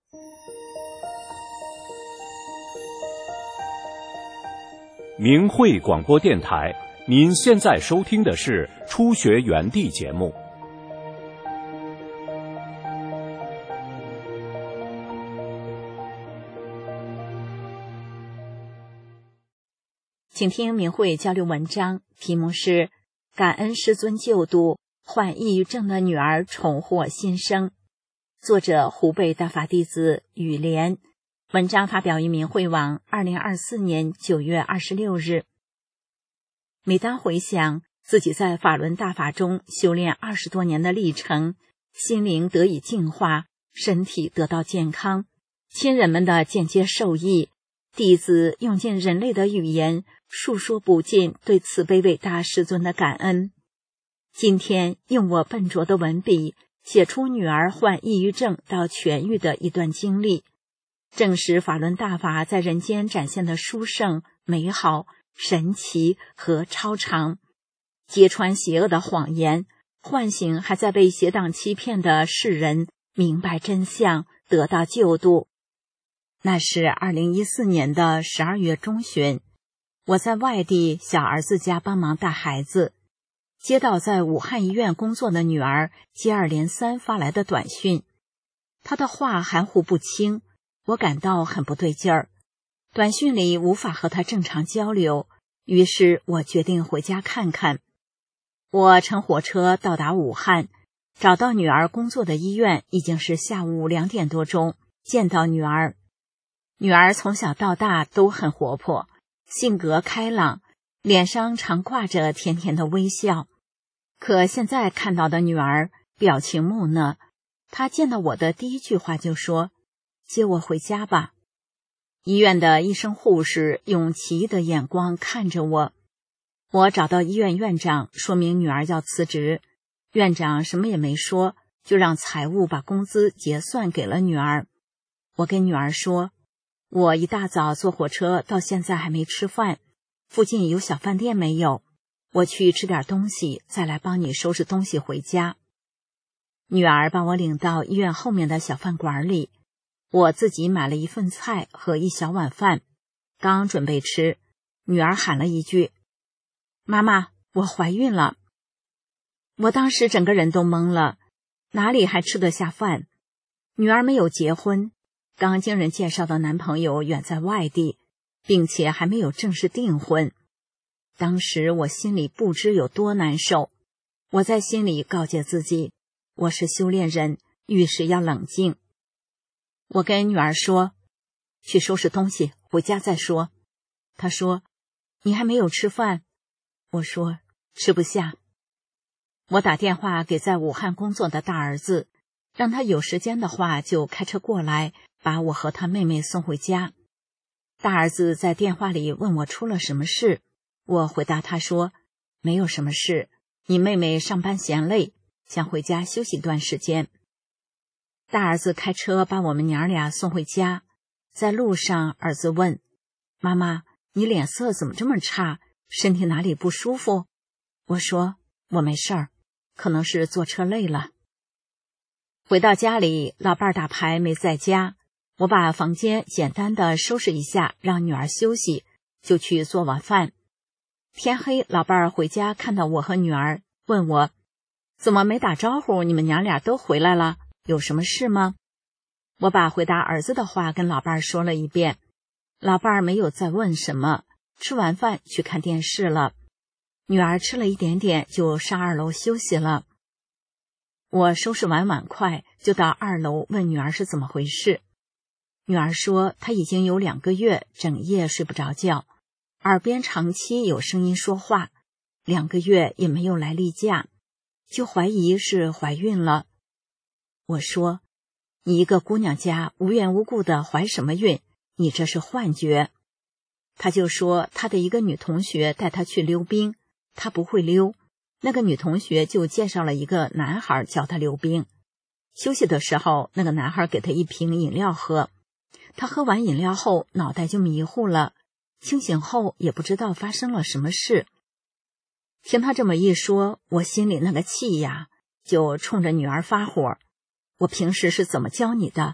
明慧广播电台，您现在收听的是初学园地节目。 请听明慧交流文章，题目是感恩师尊救度，患抑郁症的女儿重获新生，作者湖北大法弟子雨莲，文章发表于明慧网2024年9月26日。每当回想自己在法轮大法中修炼20多年的历程，心灵得以净化，身体得到健康，亲人们的间接受益，弟子用尽人类的语言述说不尽对慈悲伟大师尊的感恩。今天用我笨拙的文笔写出女儿患抑郁症到痊愈的一段经历，证实法轮大法在人间展现的殊胜、美好、神奇和超常，揭穿邪恶的谎言，唤醒还在被邪党欺骗的世人明白真相，得到救度。那是2014年的12月中旬，我在外地小儿子家帮忙带孩子，接到在武汉医院工作的女儿接二连三发来的短讯，她的话含糊不清，我感到很不对劲儿。短讯里无法和她正常交流，于是我决定回家看看。我乘火车到达武汉，找到女儿工作的医院已经是下午2点多钟，见到女儿。女儿从小到大都很活泼，性格开朗，脸上常挂着甜甜的微笑。可现在看到的女儿表情木讷，她见到我的第一句话就说：“接我回家吧。”医院的医生护士用奇异的眼光看着我。我找到医院院长，说明女儿要辞职。院长什么也没说，就让财务把工资结算给了女儿。我跟女儿说，我一大早坐火车到现在还没吃饭，附近有小饭店没有？我去吃点东西，再来帮你收拾东西回家。女儿把我领到医院后面的小饭馆里，我自己买了一份菜和一小碗饭，刚准备吃，女儿喊了一句：“妈妈，我怀孕了。”我当时整个人都懵了，哪里还吃得下饭？女儿没有结婚，刚经人介绍的男朋友远在外地，并且还没有正式订婚。当时我心里不知有多难受，我在心里告诫自己，我是修炼人，遇事要冷静。我跟女儿说，去收拾东西，回家再说。她说，你还没有吃饭？我说，吃不下。我打电话给在武汉工作的大儿子，让他有时间的话就开车过来，把我和他妹妹送回家。大儿子在电话里问我出了什么事，我回答他说，没有什么事，你妹妹上班嫌累，想回家休息段时间。大儿子开车把我们娘俩送回家，在路上儿子问，妈妈，你脸色怎么这么差？身体哪里不舒服？我说，我没事儿，可能是坐车累了。回到家里，老伴儿打牌没在家，我把房间简单的收拾一下，让女儿休息，就去做晚饭。天黑，老伴儿回家看到我和女儿，问我，怎么没打招呼？你们娘俩都回来了，有什么事吗？我把回答儿子的话跟老伴儿说了一遍，老伴儿没有再问什么，吃完饭去看电视了。女儿吃了一点点就上2楼休息了。我收拾完碗筷就到2楼问女儿是怎么回事。女儿说她已经有2个月整夜睡不着觉，耳边长期有声音说话，2个月也没有来例假，就怀疑是怀孕了。我说，你一个姑娘家无缘无故的怀什么孕？你这是幻觉。她就说她的一个女同学带她去溜冰，她不会溜，那个女同学就介绍了一个男孩教她溜冰。休息的时候，那个男孩给她一瓶饮料喝，她喝完饮料后脑袋就迷糊了，清醒后也不知道发生了什么事。听她这么一说，我心里那个气呀，就冲着女儿发火。我平时是怎么教你的？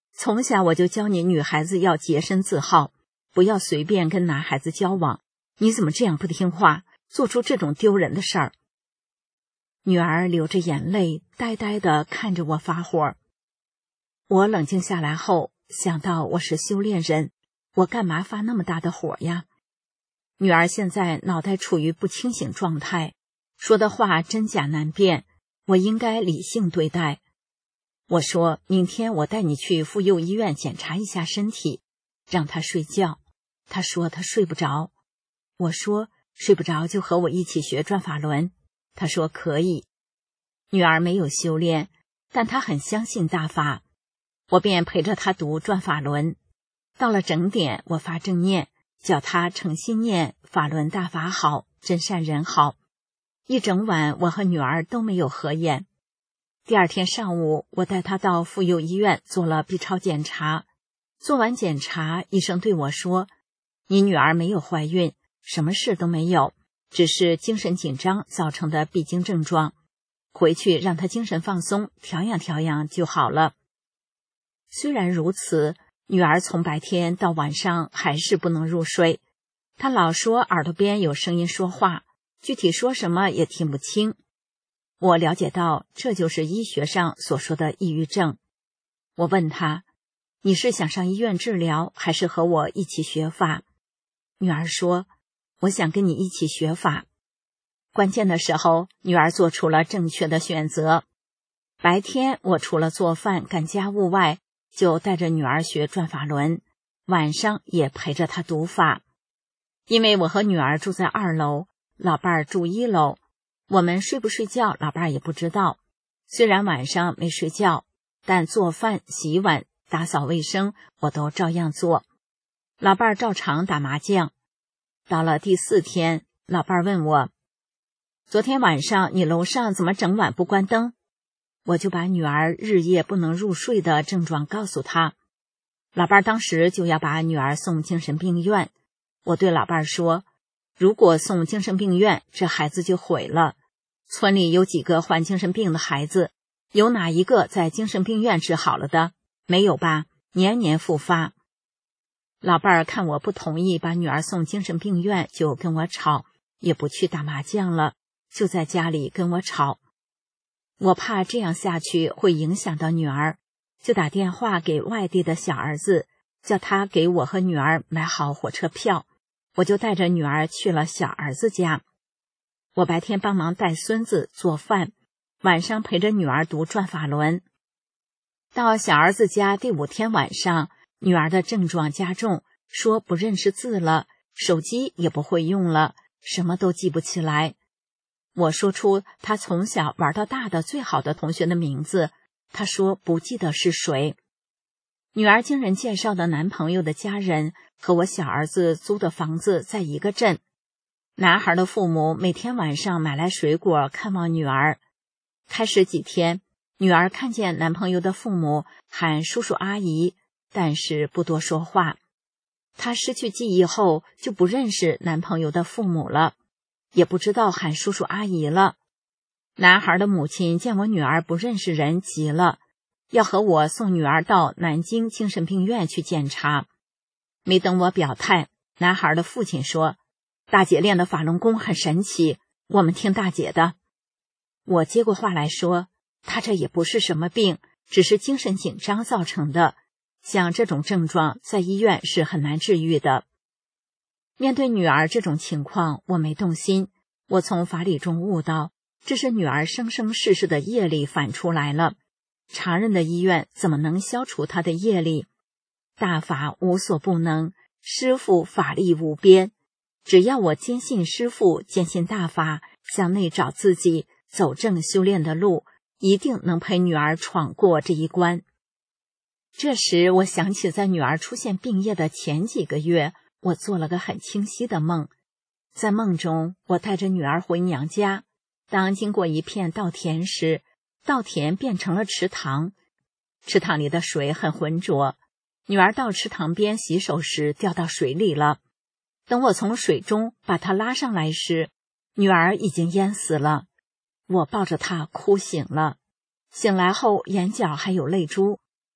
从小我就教你女孩子要洁身自好，不要随便跟男孩子交往，你怎么这样不听话，做出这种丢人的事儿？”女儿流着眼泪，呆呆地看着我发火。我冷静下来后，想到我是修炼人，我干嘛发那么大的火呀？女儿现在脑袋处于不清醒状态，说的话真假难辨，我应该理性对待。我说：“明天我带你去妇幼医院检查一下身体，让她睡觉。”她说她睡不着。我说：“睡不着就和我一起学转法轮。”她说可以。女儿没有修炼，但她很相信大法，我便陪着她读转法轮。到了整点，我发正念，叫她诚心念法轮大法好，真善人好。一整晚我和女儿都没有合眼。第二天上午，我带她到妇幼医院做了 B 超检查。做完检查，医生对我说：“你女儿没有怀孕，什么事都没有，只是精神紧张造成的闭经症状，回去让她精神放松，调养调养就好了。”虽然如此，女儿从白天到晚上还是不能入睡，她老说耳朵边有声音说话，具体说什么也听不清。我了解到这就是医学上所说的抑郁症。我问她：“你是想上医院治疗，还是和我一起学法？”女儿说：“我想跟你一起学法。”关键的时候，女儿做出了正确的选择。白天我除了做饭干家务外，就带着女儿学转法轮，晚上也陪着她读法。因为我和女儿住在2楼，老伴儿住1楼，我们睡不睡觉老伴儿也不知道。虽然晚上没睡觉，但做饭、洗碗、打扫卫生我都照样做。老伴儿照常打麻将。到了第4天，老伴儿问我：“昨天晚上你楼上怎么整晚不关灯？”我就把女儿日夜不能入睡的症状告诉他。老伴儿当时就要把女儿送精神病院。我对老伴儿说：“如果送精神病院，这孩子就毁了。村里有几个患精神病的孩子，有哪一个在精神病院治好了的？没有吧？年年复发。”老伴儿看我不同意把女儿送精神病院，就跟我吵，也不去打麻将了，就在家里跟我吵。我怕这样下去会影响到女儿，就打电话给外地的小儿子，叫他给我和女儿买好火车票。我就带着女儿去了小儿子家。我白天帮忙带孙子做饭，晚上陪着女儿读转法轮。到小儿子家第5天晚上，女儿的症状加重，说不认识字了，手机也不会用了，什么都记不起来。我说出她从小玩到大的最好的同学的名字，她说不记得是谁。女儿经人介绍的男朋友的家人和我小儿子租的房子在一个镇。男孩的父母每天晚上买来水果看望女儿。开始几天，女儿看见男朋友的父母喊叔叔阿姨，但是不多说话。她失去记忆后就不认识男朋友的父母了，也不知道喊叔叔阿姨了。男孩的母亲见我女儿不认识人，急了，要和我送女儿到南京精神病院去检查。没等我表态，男孩的父亲说：“大姐练的法轮功很神奇，我们听大姐的。”我接过话来说：“她这也不是什么病，只是精神紧张造成的，像这种症状在医院是很难治愈的。”面对女儿这种情况，我没动心。我从法理中悟到，这是女儿生生世世的业力反出来了。常人的医院怎么能消除她的业力？大法无所不能，师父法力无边。只要我坚信师父，坚信大法，向内找自己，走正修炼的路，一定能陪女儿闯过这一关。这时我想起在女儿出现病业的前几个月，我做了个很清晰的梦。在梦中，我带着女儿回娘家，当经过一片稻田时，稻田变成了池塘，池塘里的水很浑浊。女儿到池塘边洗手时掉到水里了。等我从水中把她拉上来时，女儿已经淹死了。我抱着她哭醒了，醒来后眼角还有泪珠。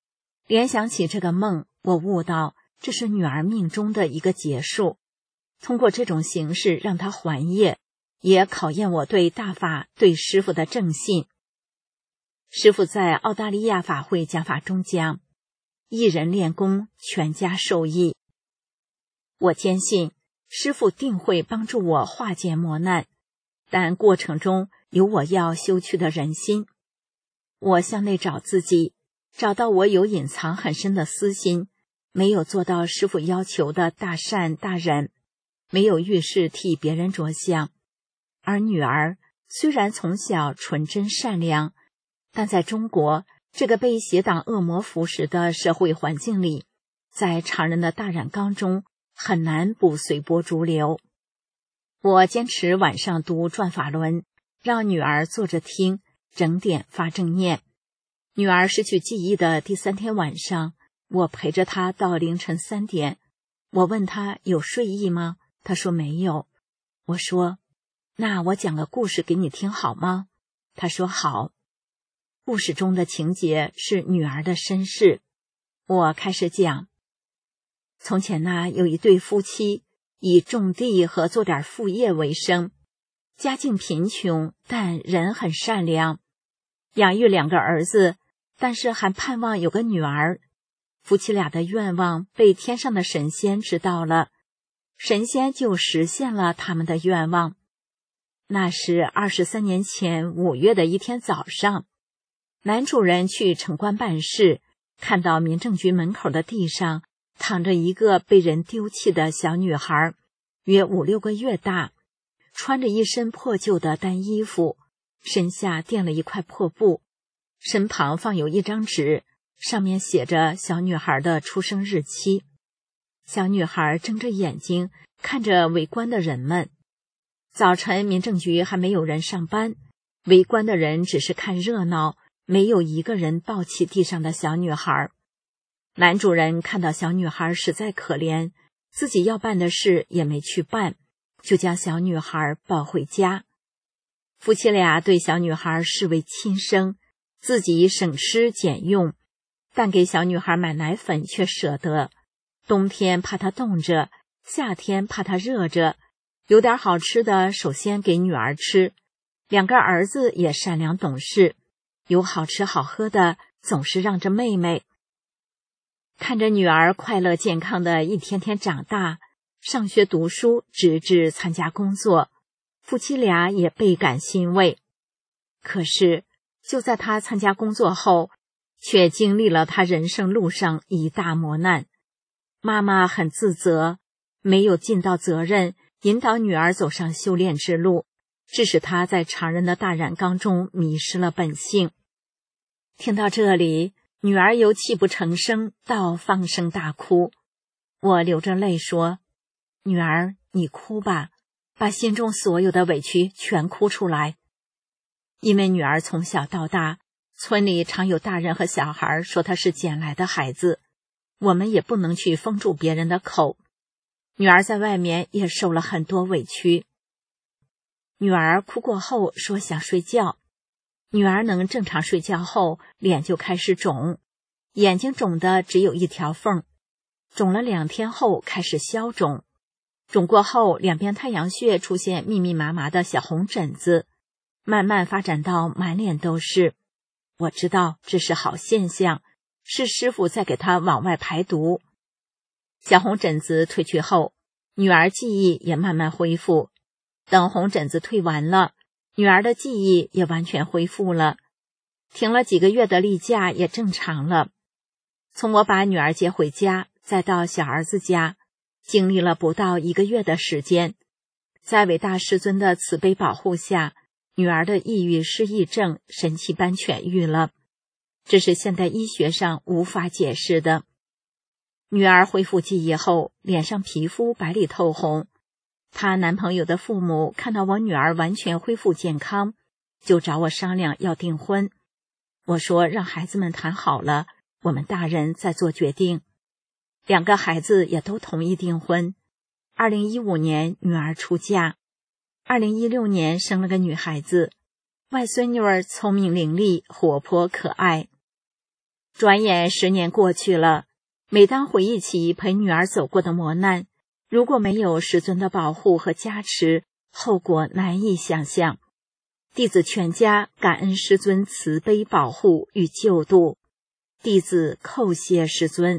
联想起这个梦，我悟到这是女儿命中的一个结束。通过这种形式让她还业，也考验我对大法对师父的正信。师父在澳大利亚法会讲法中讲，一人练功，全家受益。我坚信师父定会帮助我化解磨难，但过程中有我要修去的人心。我向内找自己，找到我有隐藏很深的私心，没有做到师父要求的大善大忍，没有遇事替别人着想。而女儿虽然从小纯真善良，但在中国这个被邪党恶魔腐蚀的社会环境里，在常人的大染缸中很难不随波逐流。我坚持晚上读转法轮，让女儿坐着听，整点发正念。女儿失去记忆的第3天晚上，我陪着她到凌晨3点。我问她有睡意吗？她说没有。我说，那我讲个故事给你听好吗？她说好。故事中的情节是女儿的身世。我开始讲，从前有一对夫妻，以种地和做点副业为生，家境贫穷，但人很善良，养育2个儿子，但是还盼望有个女儿。夫妻俩的愿望被天上的神仙知道了，神仙就实现了他们的愿望。那是23年前5月的一天早上，男主人去城关办事，看到民政局门口的地上躺着一个被人丢弃的小女孩，约5、6个月大，穿着一身破旧的单衣服，身下垫了一块破布，身旁放有一张纸，上面写着小女孩的出生日期。小女孩睁着眼睛看着围观的人们。早晨民政局还没有人上班，围观的人只是看热闹，没有一个人抱起地上的小女孩。男主人看到小女孩实在可怜，自己要办的事也没去办，就将小女孩抱回家。夫妻俩对小女孩视为亲生，自己省吃俭用，但给小女孩买奶粉却舍得。冬天怕她冻着，夏天怕她热着，有点好吃的首先给女儿吃。2个儿子也善良懂事，有好吃好喝的总是让着妹妹。看着女儿快乐健康的一天天长大，上学读书，直至参加工作，夫妻俩也倍感欣慰。可是就在她参加工作后，却经历了她人生路上一大磨难。妈妈很自责，没有尽到责任，引导女儿走上修炼之路，致使她在常人的大染缸中迷失了本性。听到这里，女儿由泣不成声到放声大哭。我流着泪说，女儿，你哭吧，把心中所有的委屈全哭出来。因为女儿从小到大，村里常有大人和小孩说她是捡来的孩子，我们也不能去封住别人的口。女儿在外面也受了很多委屈。女儿哭过后说想睡觉。女儿能正常睡觉后，脸就开始肿，眼睛肿的只有一条缝，肿了2天后开始消肿，肿过后2边太阳穴出现密密麻麻的小红疹子，慢慢发展到满脸都是。我知道这是好现象，是师父在给她往外排毒。小红疹子退去后，女儿记忆也慢慢恢复。等红疹子退完了，女儿的记忆也完全恢复了，停了几个月的例假也正常了。从我把女儿接回家，再到小儿子家，经历了不到1个月的时间。在伟大师尊的慈悲保护下，女儿的抑郁失忆症神奇般痊愈了，这是现代医学上无法解释的。女儿恢复记忆后，脸上皮肤白里透红。她男朋友的父母看到我女儿完全恢复健康，就找我商量要订婚。我说让孩子们谈好了，我们大人再做决定。2个孩子也都同意订婚。2015年女儿出嫁，2016年生了个女孩子，外孙女儿聪明伶俐，活泼可爱。 转眼10年过去了，每当回忆起陪女儿走过的磨难，如果没有师尊的保护和加持，后果难以想象。弟子全家感恩师尊慈悲保护与救度，弟子叩谢师尊。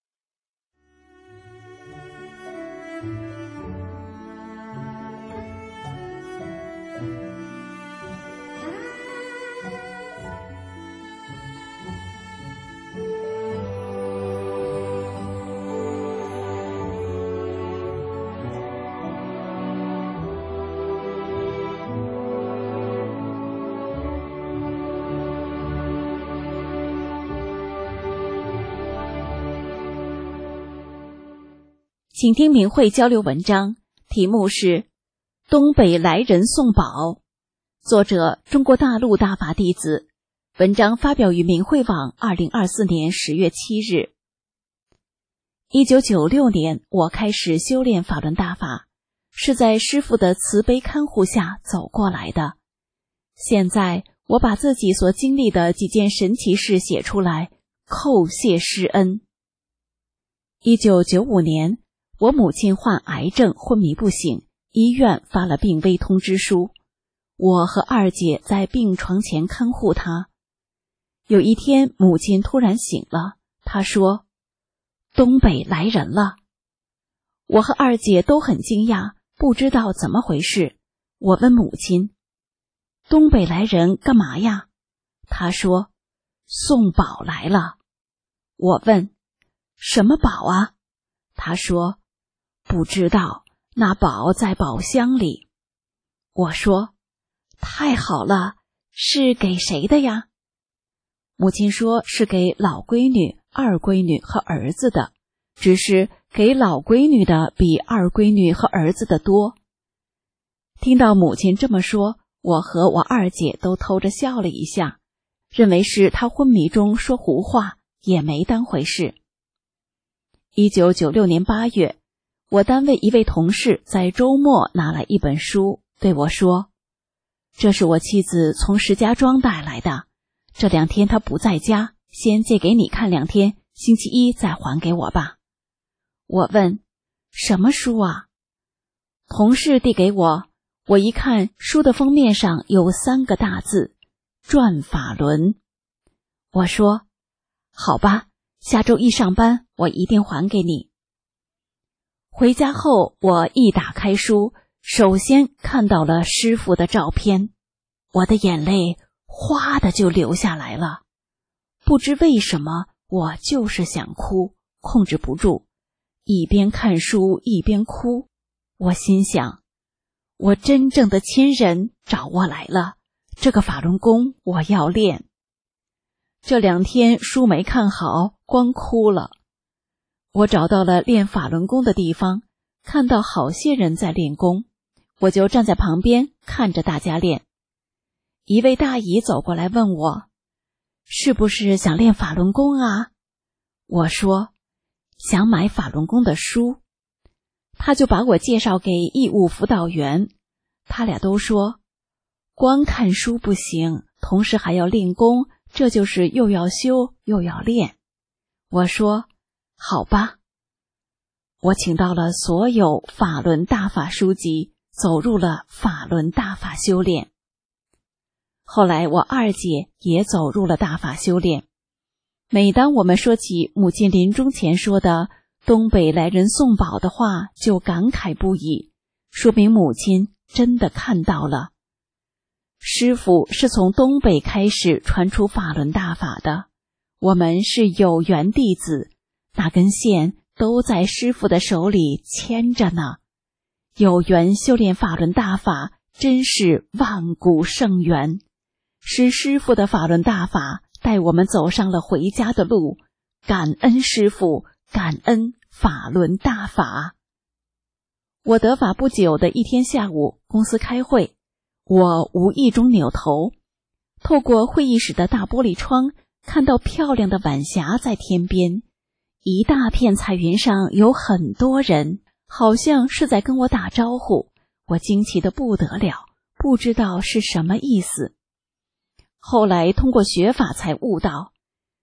请听明慧交流文章，题目是《东北来人送宝》，作者中国大陆大法弟子，文章发表于明慧网2024年10月7日。1996年，我开始修炼法轮大法，是在师父的慈悲看护下走过来的。现在，我把自己所经历的几件神奇事写出来，叩谢师恩。1995年，我母亲患癌症昏迷不醒，医院发了病危通知书。我和二姐在病床前看护她。有一天，母亲突然醒了，她说：“东北来人了。”我和二姐都很惊讶，不知道怎么回事。我问母亲：“东北来人干嘛呀？”她说：“送宝来了。”我问：“什么宝啊？”她说：“不知道，那宝在宝箱里。”我说：“太好了，是给谁的呀？”母亲说是给老闺女、二闺女和儿子的，只是给老闺女的比二闺女和儿子的多。听到母亲这么说，我和我二姐都偷着笑了一下，认为是她昏迷中说胡话，也没当回事。1996年8月，我单位一位同事在周末拿来一本书，对我说：“这是我妻子从石家庄带来的，这2天她不在家，先借给你看2天，星期一再还给我吧。”我问：“什么书啊？”同事递给我，我一看，书的封面上有3个大字：转法轮。我说：“好吧，下周一上班，我一定还给你。”回家后，我一打开书，首先看到了师父的照片，我的眼泪哗的就流下来了。不知为什么，我就是想哭，控制不住，一边看书一边哭。我心想，我真正的亲人找我来了，这个法轮功我要练。这2天书没看好，光哭了。我找到了练法轮功的地方，看到好些人在练功，我就站在旁边看着大家练。一位大姨走过来问我：“是不是想练法轮功啊？”我说：“想买法轮功的书。”他就把我介绍给义务辅导员，他俩都说：“光看书不行，同时还要练功，这就是又要修又要练。”我说：“好吧。”我请到了所有法轮大法书籍，走入了法轮大法修炼。后来我二姐也走入了大法修炼。每当我们说起母亲临终前说的东北来人送宝的话，就感慨不已，说明母亲真的看到了。师父是从东北开始传出法轮大法的，我们是有缘弟子，那根线都在师父的手里牵着呢。有缘修炼法轮大法，真是万古圣缘，是师父的法轮大法带我们走上了回家的路，感恩师父，感恩法轮大法。我得法不久的一天下午，公司开会，我无意中扭头，透过会议室的大玻璃窗，看到漂亮的晚霞在天边，一大片彩云上有很多人，好像是在跟我打招呼。我惊奇得不得了，不知道是什么意思。后来通过学法才悟到，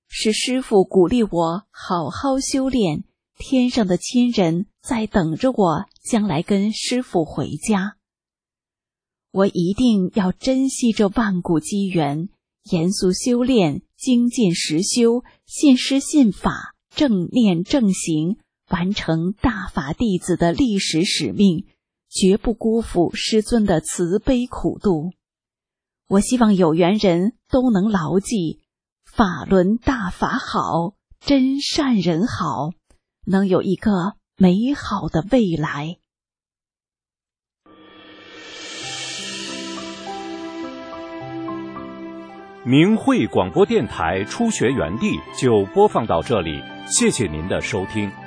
是师父鼓励我好好修炼，天上的亲人在等着我将来跟师父回家。我一定要珍惜这万古机缘，严肃修炼，精进实修，信师信法，正念正行，完成大法弟子的历史使命，绝不辜负师尊的慈悲苦度。我希望有缘人都能牢记，法轮大法好，真善人好，能有一个美好的未来。 明慧广播电台初学园地就播放到这里，谢谢您的收听。